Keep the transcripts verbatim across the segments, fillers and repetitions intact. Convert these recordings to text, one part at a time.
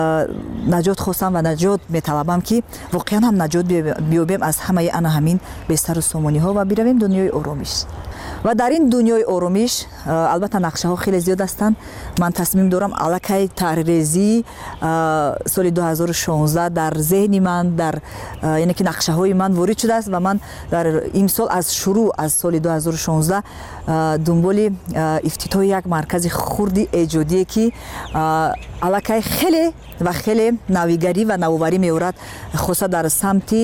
наҷот хостам ва наҷот металабам ки воқеан ҳам наҷот биёбем аз ҳамаи ана ҳамин бесару сомониҳо ва биравем дунёи оромиш. ва дар ин дунёи оромиш албатта нақшаҳо хеле зиёд ҳастанд. ман тасмим дорам аллакай тарҳрезии соли дуҳазору шонздаҳ дар зеҳни ман, дар яъне ки нақшаҳои ман ворид шудааст ва ман дар имсол аз шурӯъ аз соли дуҳазору шонздаҳ дунболи ифтитоҳи як маркази хурди эҷодие ки аллакай хеле ва хеле навигарӣ ва навоварӣ меорад, хоса дар самти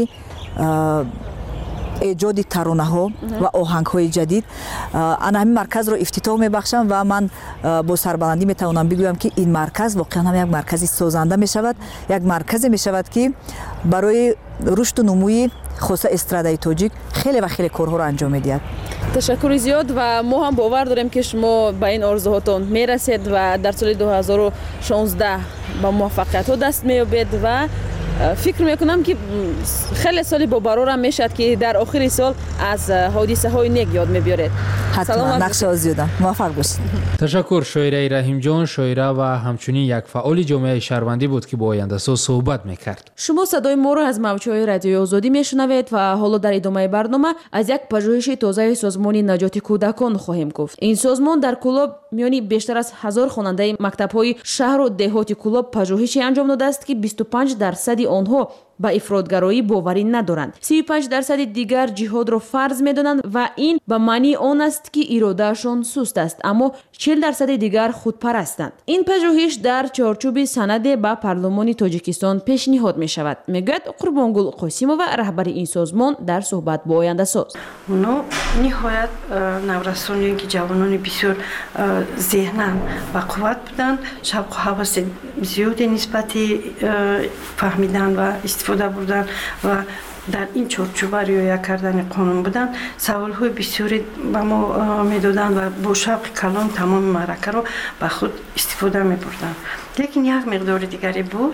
эҷоди таронаҳо ва оҳангҳои ҷадид. ана ҳамин марказро ифтитоҳ мебахшам ва ман бо сарбаландӣ метавонам бигӯям ки ин марказ воқеан ҳам як маркази созанда мешавад, як марказе мешавад ки барои рушду нумӯи хоса эстрадаи тоҷик хеле ва хеле корҳоро анҷом медиҳад. ташаккури зиёд ва мо ҳам бовар дорем ки шумо ба ин орзуҳотон мерасед ва дар соли дуҳазору шонздаҳ ба муваффақиятҳо даст меёбед ва фикр мекунам ки хеле соли бобарорам мешавад ки дар охири сол аз ҳодисаҳои нек ёд мебиёред. ҳатман нақшаҳо зиёдам. муваффақ бошед. ташаккур шоираи раҳимҷон, шоира ва ҳамчунин як фаъоли ҷомеаи шаҳрвандӣ буд ки бо Ояндасоз суҳбат мекард. шумо садои моро аз мавҷҳои радиои озодӣ мешунавед ва ҳоло дар идомаи барнома аз як пажӯҳиши тозаи созмони наҷоти кӯдакон хоҳем гуфт. ин созмон дар Кӯлоб миёни бештар аз ҳазор хонандаи мактабҳои шаҳру деҳоти Кӯлоб пажӯҳиши анҷом додааст ки бисту панҷ дарсади онҳо ба ифротгароӣ боварӣ надоранд. сию панҷ дарсади дигар ҷиҳодро фарз медонанд ва ин ба маънии он аст ки иродаашон суст аст, аммо чил дарсади дигар худпарастанд. ин пажӯҳиш дар чорчӯби санаде ба парлумони Тоҷикистон пешниҳод мешавад, мегӯяд Қурбонгул Қосимова, раҳбари ин созмон дар суҳбат бо Ояндасоз. оно ниҳоят наврасоне ки ҷавонони бисёр зеҳнан ва қувват буданд, шавқу ҳаваси зиёде нисбати фаҳмидан ва истифода бурдан ва дар ин чорчӯба риоя кардани қонун будан, саволҳои бисёре ба мо медоданд ва бо шавқи калон тамоми маъракаро ба худ истифода мебурданд. лекин як миқдори дигаре буд,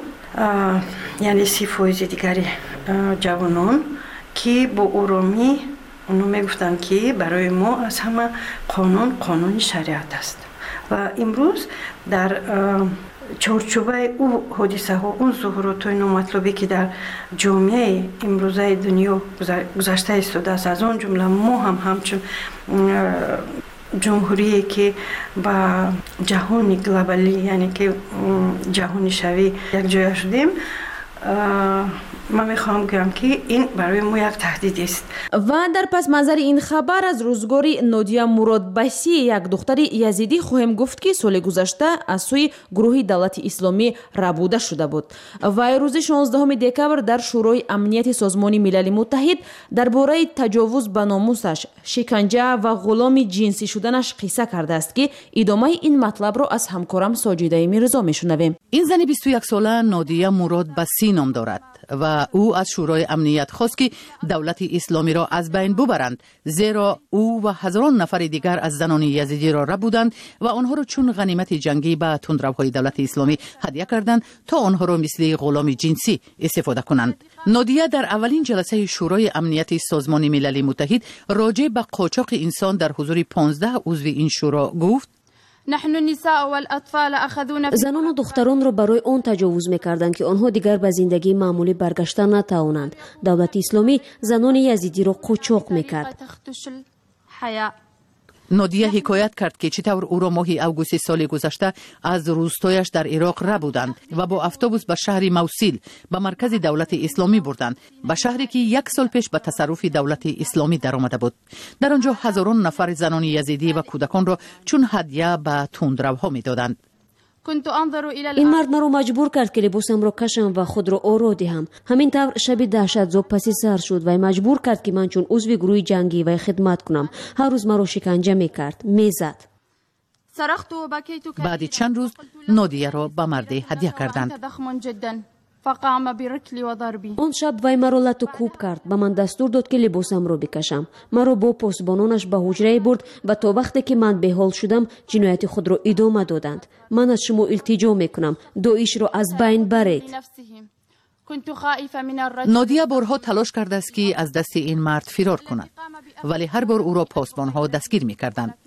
яъне си фоизи дигари ҷавонон ки бо оромӣ оно мегуфтанд ки барои мо аз ҳама қонун қонуни шариат аст. ва имрӯз дар чорчӯбаи ӯ ҳодисаҳо, он зуҳуротҳои номатлубе ки дар ҷомеаи имрӯзаи дунё гузашта истодааст, аз он ҷумла мо ҳам ҳамчун ҷумҳурие ки ба ҷаҳони глобалӣ, яъне ки ҷаҳонишавӣ якҷоя шудем, ман мехоҳам гӯям ки ин барои мо як таҳдидест. ва дар пасманзари ин хабар аз рӯзгори Нодия Муродбасӣ, як духтари язидӣ, хоҳем гуфт ки соли гузашта аз сӯи гурӯҳи Давлати Исломӣ рабуда шуда буд. вай рӯзи шонздаҳуми декабр дар Шӯрои амнияти Созмони Милали Муттаҳид дар бораи таҷовуз ба номусаш, шиканҷа ва ғуломи ҷинсӣ шуданаш қисса кардааст ки идомаи ин матлабро аз ҳамкорам Соҷидаи Мирзо мешунавем. ин зани бисту як сола Нодия Муродбасӣ ном дорад ва ӯ аз Шӯрои амният хост ки давлати исломиро аз байн бубаранд, зеро ӯ ва ҳазорон нафари дигар аз занони язидиро рабуданд ва онҳоро чун ғанимати ҷангӣ ба тундравҳои давлати исломӣ ҳадя карданд то онҳоро мисли ғуломи ҷинсӣ истифода кунанд. Нодия дар аввалин ҷаласаи Шӯрои амнияти Созмони Милали Муттаҳид роҷеъ ба қочоқи инсон дар ҳузури понздаҳ узви ин шӯро гуфт: занону духтаронро барои он таҷовуз мекарданд ки онҳо дигар ба зиндагии маъмулӣ баргашта натавонанд. Давлати исломӣ занони язидиро қочоқ мекард. Нодия ҳикоят кард ки чӣ тавр ӯро моҳи августи соли гузашта аз рӯстояш дар Ироқ рабуданд ва бо автобус ба шаҳри Мавсил, ба маркази давлати исломӣ бурданд, ба шаҳре ки як сол пеш ба тасарруфи давлати исломӣ даромада буд. дар он ҷо ҳазорон нафар занони язидӣ ва кӯдаконро чун ҳадя ба тундравҳо медоданд. ин мард маро маҷбур кард ки либосамро кашам ва худро оро диҳам. ҳамин тавр шаби даҳшатзоб паси сар шуд. вай маҷбур кард ки ман чун узви гурӯҳи ҷангӣ вай хидмат кунам. ҳар рӯз маро шиканҷа мекард, мезад. баъди чанд рӯз Нодияро ба марде ҳадя карданд. он шаб вай маро лату кӯб кард. ба ман дастур дод ки либосамро бикашам. маро бо посбононаш ба ҳуҷрае бурд ва то вақте ки ман беҳол шудам ҷинояти худро идома доданд. ман аз шумо илтиҷо мекунам, доишро аз байн баред. Нодия борҳо талош кардааст ки аз дасти ин мард фирор кунад, вале ҳар бор ӯро посбонҳо дастгир мекарданд.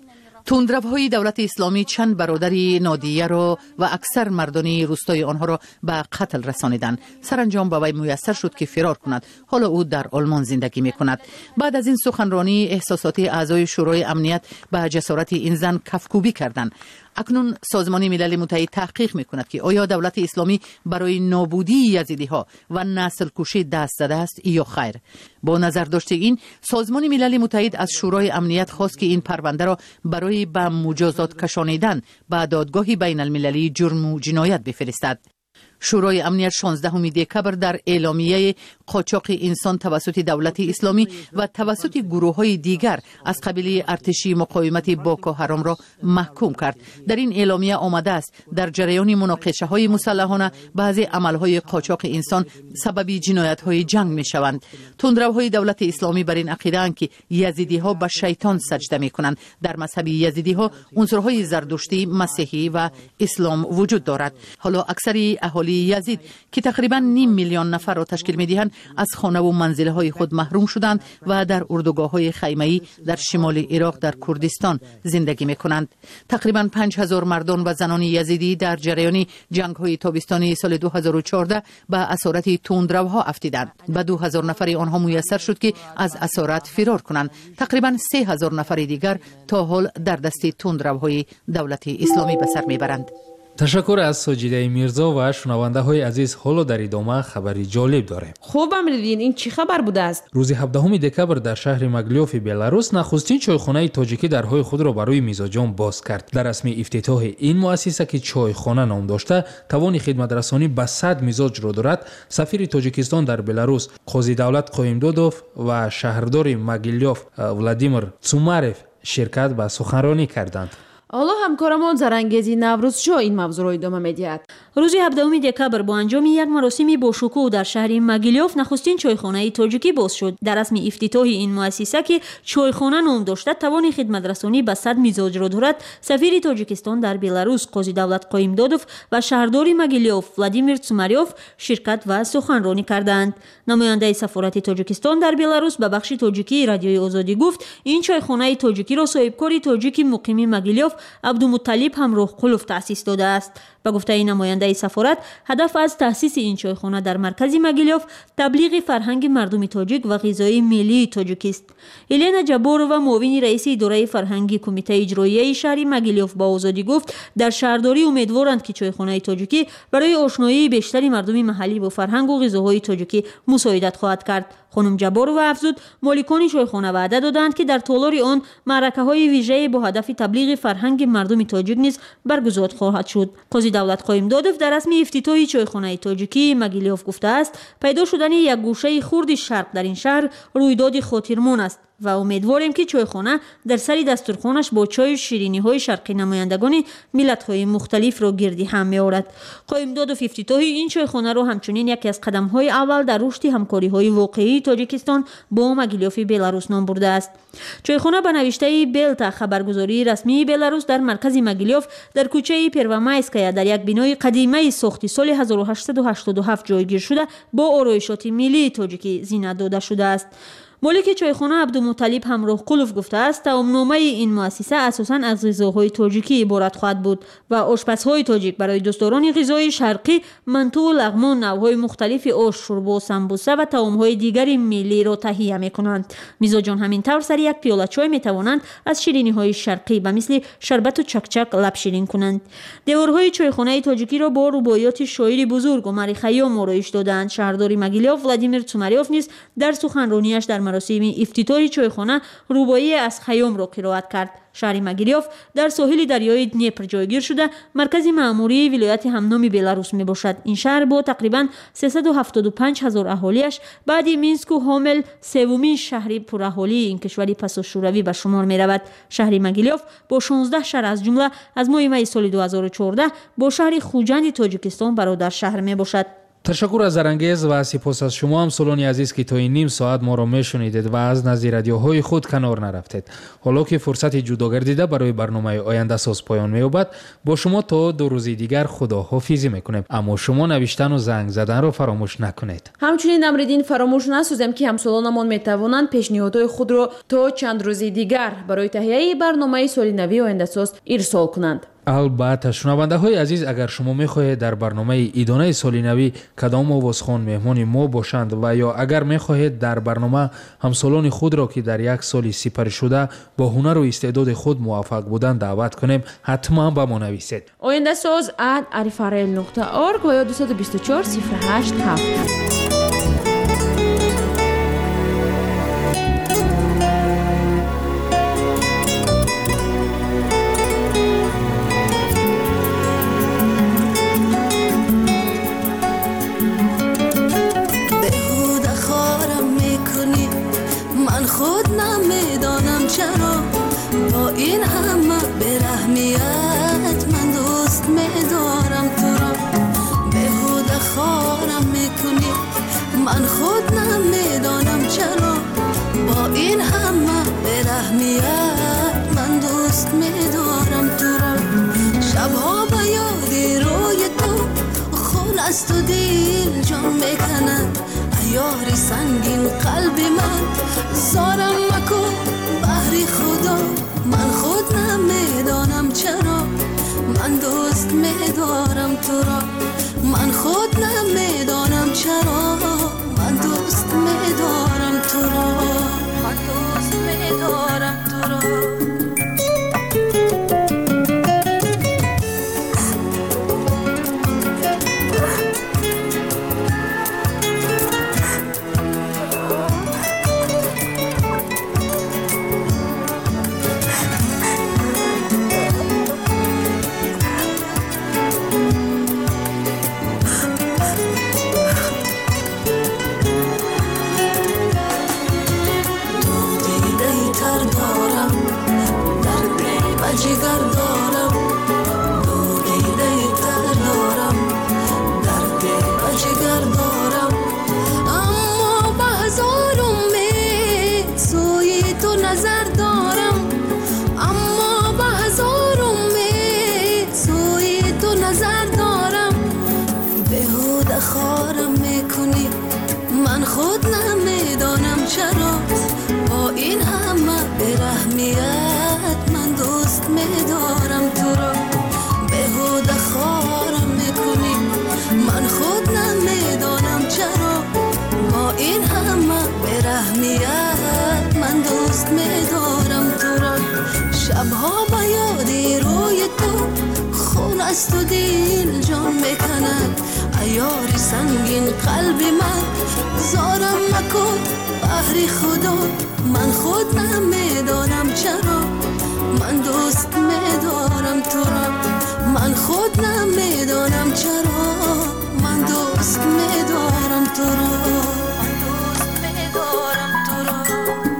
تندروهای دولت اسلامی چند برادر نادیه را و اکثر مردان روستای آنها را به قتل رسانیدند. سرانجام به وی میسر شد که فرار کند. حالا او در آلمان زندگی می کند. بعد از این سخنرانی احساسات اعضای شورای امنیت به جسارت این زن کفکوبی کردند. اکنون سازمان ملل متحد تحقیق می کند که آیا دولت اسلامی برای نابودی یزیدی ها و نسل کشی دست زده است یا خیر. با نظر داشته این، سازمان ملل متحد از شورای امنیت خواست که این پرونده را برای به مجازات کشانیدن به دادگاه بین المللی جرم و جنایت بفرستد. شورای امنیت شانزدهم دکبر در اعلامیه قاچاق انسان توسط دولت اسلامی و توسط گروه‌های دیگر از قبیله ارتشی مقاومت بوکو حرام را محکوم کرد. در این اعلامیه آمده است در جریان مناقشه‌های مسلحانه بعضی عمل‌های قاچاق انسان سبب جنایت‌های جنگ می‌شوند. تندروهای دولت اسلامی بر این عقیده‌اند که یزیدی‌ها به شیطان سجده می‌کنند. در مذهب یزیدی‌ها عنصرهای زردشتی، مسیحی و اسلام وجود دارد. حالا اکثر اهالی یزید که تقریبا نیم میلیون نفر را تشکیل می‌دهند از خانه و منزل‌های خود محروم شدند و در اردوگاه‌های خیمه‌ای در شمال عراق در کردستان زندگی می‌کنند. تقریبا پنج هزار مردان و زنان یزیدی در جریان جنگ‌های تابستانی سال دو هزار و چهارده به اسارت تندروها افتیدند. و دو هزار نفر آنها میسر شد که از اسارت فرار کنند. تقریبا سه هزار نفر دیگر تا حال در دست تندروهای دولت اسلامی به سر میبرند. تشکر از ساجیده میرزا و شنونده های عزیز. حالا در ادامه خبری جالب داریم. خوب امریدین، این چی خبر بوده است؟ روز هفدهم دکبر در شهر مگلیوف بلاروس نخستین چایخانه تاجیکی درهای خود را برای میزبان باز کرد. در رسمی افتتاح این مؤسسه که چایخانه نام داشته توان خدمترسانی به صد مزاج را دارد، سفیر تاجیکستان در بلاروس قاضی دولت قایمدادوف و شهردار مگلیوف ولادیمیر цумарев شرکت به سخنرانی کردند. حالا همکارمان زرانگیزی نوروز شو این موضوع را ادامه می‌دهد. روز هفدهم دکبر با انجام یک مراسم با شکوه در شهر مگلیوف نخستین چایخانه تاجیکی باز شد. در رسم افتتاح این مؤسسه که چایخانه نام داشته توان خدمترسانی به صد مزاج را دارد، سفیر تاجیکستان در بلاروس قاضی دولت قایمدادوف و شهردار مگلیوف ولادیمیر цумарев شرکت و سخنرانی کردند. نماینده سفارت تاجیکستان در بلاروس به بخش تاجیکی رادیوی آزادی گفت این چایخانه تاجیکی را صاحبکار تاجیک مقیم مگلیوف عبدالمطلب همراهقلوف تأسیس داده است. به گفته نماینده سفارت، هدف از تأسیس این چایخانه در مرکز مگلیوف تبلیغ فرهنگ مردم تاجیک و غذای ملی تاجیک است. ایلینا جبورова معاون رئیس اداره فرهنگی کمیته اجرایی شهر مگلیوف با آزادی گفت در شهرداری امیدوارند که چایخانه تاجیکی برای آشنایی بیشتر مردم محلی با فرهنگ و غذاهای تاجیکی مساعدت خواهد کرد. خانم جبورova افزود مالکان چایخانه وعده دادند که در طولار آن معرکه‌های ویژه با هدف تبلیغ فرهنگ مردم تاجیک نیز برگزار خواهد شد. قاضی دولت قایمدادوف در رسم افتتاح چایخانه تاجیکی مگلیوف گفته است پیدا شدن یک گوشه خرد شرق در این شهر رویداد خاطرمان است و امیدواریم که چایخانه در سر دسترخوانش با چای و شیرینی های شرقی نمایندگان ملت های مختلف را گردی هم می آورد. قایمدادوف افتتاح این چایخانه را همچنین یکی از قدم های اول در رشد همکاری های واقعی تاجیکستان با مگلیوف بلاروس نام برده است. چایخانه به نوشته بلتا خبرگزاری رسمی بلاروس در مرکز مگلیوف در کوچه پروامایسکایا در یک بنای قدیمی ساختی سال هزار و هشتصد و هشتاد و هفت جایگیر شده با آرایشات ملی تاجیکی زینت داده شده است. مالک چایخانه عبدالمطلب همراهقلوف گفته است توامنامه این مؤسسه اساساً از غذاهای تاجیکی عبارت خواهد بود و آشپزهای تاجیک برای دوستداران غذای شرقی منتو و لغمان نوعهای مختلف آش، شوربا، سمبوسه و طعامهای دیگر ملی را تهیه می‌کنند. میزبان همین طور سر یک پیاله چای می‌توانند از شیرینی‌های شرقی به مثل شربت و چکچک لب شیرین کنند. دیوارهای چایخانه تاجیکی را با رباعیات شاعر بزرگ عمر خیام آرایش دادند. شهردار مگلیوف ولادیمیر цумарев نیز در سخنرانیش در مراسم افتتاح چایخانه رباعی از خیام را قرائت کرد. شهر مگلیوف در ساحل دریای دنیپر جایگیر شده مرکز مأموری ولایت همنام بلاروس می باشد. این شهر با تقریبا سیصد و هفتاد و پنج هزار اهالیش بعد مینسک و هامل سومین شهر پراهالی این کشور پس از شوروی به شمار می رود. شهر مگلیوف با شانزده شهر از جمله از ماه می سال دو هزار و چهارده با شهر خوجند تاجیکستان برادر شهر می باشد. تشکر از زرنگیز و سپاس از شما هم سولانی عزیز که تا این نیم ساعت ما را میشنیدید و از نزد رادیوهای خود کنار نرفتید. حالا که فرصت جدا گردیده برای برنامه آینده ساز پایان می‌یابد، با شما تا دو روز دیگر خداحافظی میکنیم، اما شما نوشتن و زنگ زدن را فراموش نکنید. همچنین نمردین فراموش نسازیم که همسالانمان میتوانند پیشنهادهای خود را تا چند روز دیگر برای تهیه برنامه سال نوی آینده ساز ارسال کنند. البته شنونده های عزیز، اگر شما میخواهید در برنامه ایدانه سال نوی کدام آوازخوان مهمان ما باشند و یا اگر میخواهید در برنامه همسالان خود را که در یک سال سپری شده با هنر و استعداد خود موفق بودند دعوت کنیم، حتما به ما نویسید. آینده ساز ات arifarel نقطه org و یا دو دو چهار صفر هشت هفت. خود نمیدانم چرا با این همه برحمیت من دوست میدارم تو را. بهوده خارم میکنی، من خود نمیدانم چرا با این همه برحمیت من دوست میدارم تو را. شبها به یاد روی تو خون است و دل جان میکند، یاری سنگین قلب من زارم مکن بحری خدا. من خود نمیدانم چرا من دوست میدارم تو را. من خود نمیدانم چرا من دوست میدارم تو را. من دوست میدارم تو را. شبها به یاد روی تو خون است و دل جان میکند، عیاری سنگین قلب من زارم مکن بحری خدا. من خود نمیدانم چرا من دوست میدارم تو را. من خود نمیدانم چرا من دوست میدارم تو را. من دوست میدارم تو را.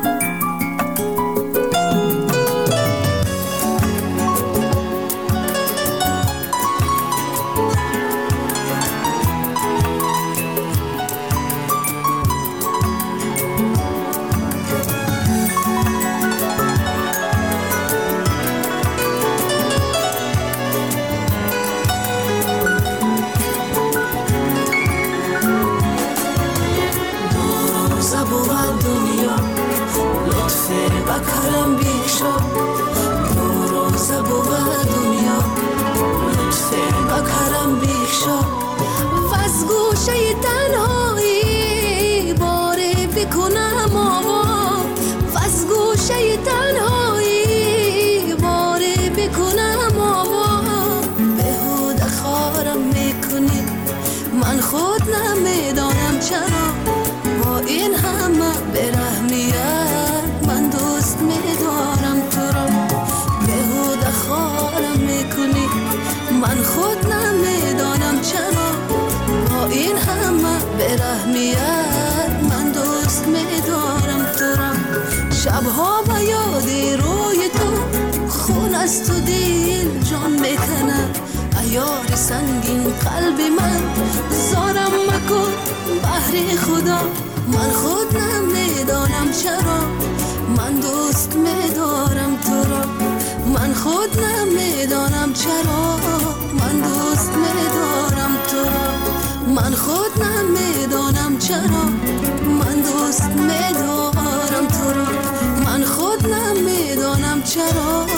کرم بیشا دو روزه بود دنیا، لطف بکرم بیشا و از گوشه تنهایی باره بکنم آوا. و از گوشه تنهایی باره بکنم آوا. بهوده خارم میکنی، من خود نمیدانم چرا با این همه برحمیت من دوست میدارم تو را. بهوده خارم میکنی، من خود نمیدانم چرا با این همه برحمیت من دوست میدارم تو را. شبها به یاد روی تو خون است و دل جان میکند، عیار سنگین قلب من زارم خدا من خود نمیدانم چرا من دوست میدارم تو را من خود نمیدانم چرا من دوست میدارم تو را من خود نمیدانم چرا من دوست میدارم تو را من خود نمیدانم چرا